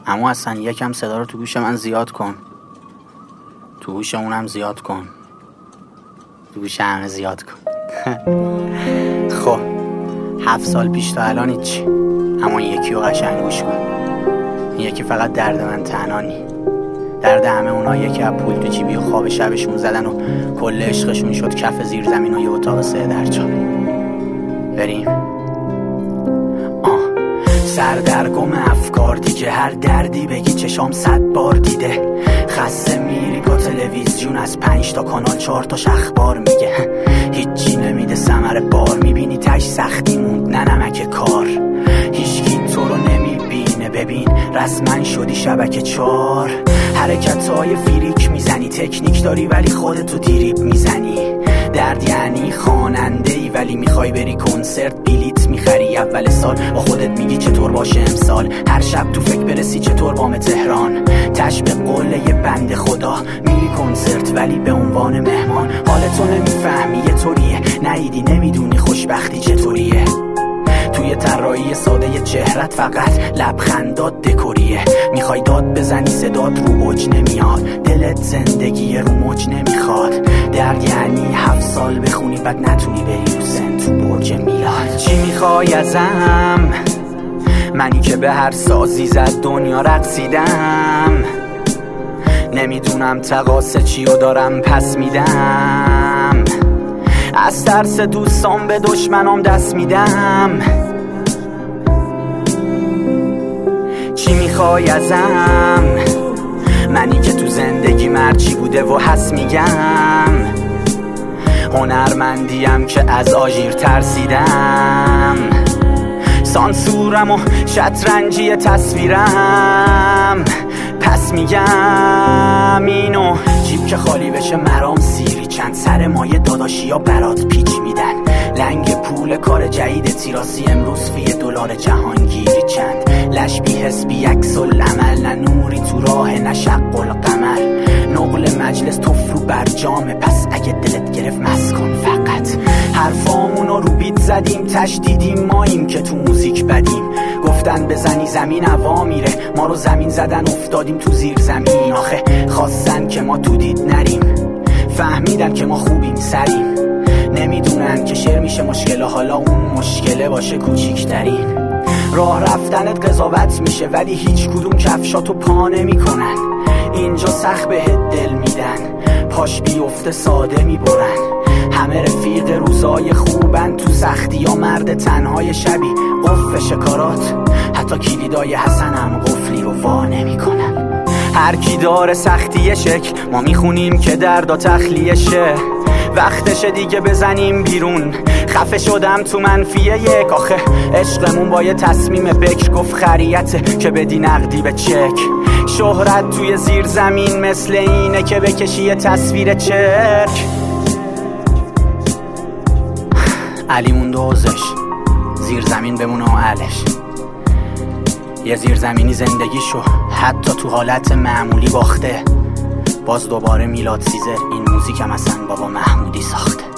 اما اصلا یکم صدا رو تو گوش من زیاد کن، تو گوش اونم زیاد کن، تو گوش همه زیاد کن. خب 7 سال پیش تا الان هیچی، اما یکی رو قشنگ گوش کن. یکی فقط درد من تنها نی، درد همه اونایی که پول تو جیبی و خواب شبشون زدن و کل عشقشون شد کف زیر زمین و یه اتاق 3 درجا. بریم. سردرگم افکار دیگه، هر دردی بگی چشام 100 بار دیده. خسته میری با تلویزیون، از 5 تا کانال 4 تاش اخبار میگه. هیچی نمیده ثمر بار، میبینی تش سختی موند نه نمک کار. هیچکی تو رو نمیبینه، ببین رسما شدی شبکه 4. حرکتهای فریک میزنی، تکنیک داری ولی خودتو دیریب میزنی. درد یعنی خواننده ای ولی میخوای بری کنسرت بلیت میخری اول سال. با خودت میگی چطور باشه امسال، هر شب تو فکر برسی چطور وام تهران. تش به قول یه بنده خدا میری کنسرت ولی به عنوان مهمان. حالتو نمیفهمی یه طوریه، نیدی نمیدونی خوشبختی چطوریه. توی طراحی ساده چهرت فقط لبخندات دکوریه. میخوای داد بزنی صدات رو موج نمیاد، دلت زندگی رو موج نمیخواد. درد یعنی 7 سال بخونی بعد نتونی بری رو سن تو برج میلاد. چی میخوای ازم؟ منی که به هر سازی زد دنیا رقصیدم. نمیدونم تقاصه چی رو دارم پس میدم. از ترس دوستان به دشمنام دست میدم. چی میخوای ازم؟ منی که تو زندگی مرچی بوده و حس میگم. هنرمندیم که از آژیر ترسیدم. سانسورم و شطرنجی تصویرم. پس میگم اینو، جیب که خالی بشه مرام سیری چند. سر مایه داداشیا برات پیچ میدن. لنگ پول کار جدید تیراسی امروز فی $1 جهانگیری چند. لش بی حس بی عکس العمل، نه نوری تو راه نه شق القمر. نقل مجلس توف رو برجام، پس اگه دلت گرفت مس کن فقط. حرفامونو رو بیت زدیم تشدیدیم، ماییم که تو موزیک بدیم. گفتن بزنی زمین هوا میره، ما رو زمین زدن افتادیم تو زیر زمین. آخه خواستن که ما تو دید نریم، فهمیدن که ما خوبیم سریم. نمیدونن که شعر میشه مشکله، حالا اون مشکله باشه کوچیکترین. راه رفتنت قضاوت میشه ولی هیچ کدوم کفشاتو پا نمیکنن. اینجا سخت بهت دل میدن، پاش بیفته ساده میبرن. همه رفیق روزای خوبن، تو سختی یا مرد تنهای شبی. قفل شکارات حتی کلیدای حسنم قفلی رو وا نمیکنن. هر کی داره سختی شکل، ما میخونیم که دردا تخلیه شه. وقتشه دیگه بزنیم بیرون، خفه شدم تو منفی 1. آخه عشقمون با یه تصمیم بکر گفت خریته که بدی نقدی به چک. شهرت توی زیر زمین مثل اینه که بکشی یه تصویر چرک. علی مونده حوزش، زیر زمین بمونه و علش. یه زیر زمینی زندگیشو حتی تو حالت معمولی باخته. باز دوباره میلاد سیزر این موزیکم اصلا بابا محمودی ساخته.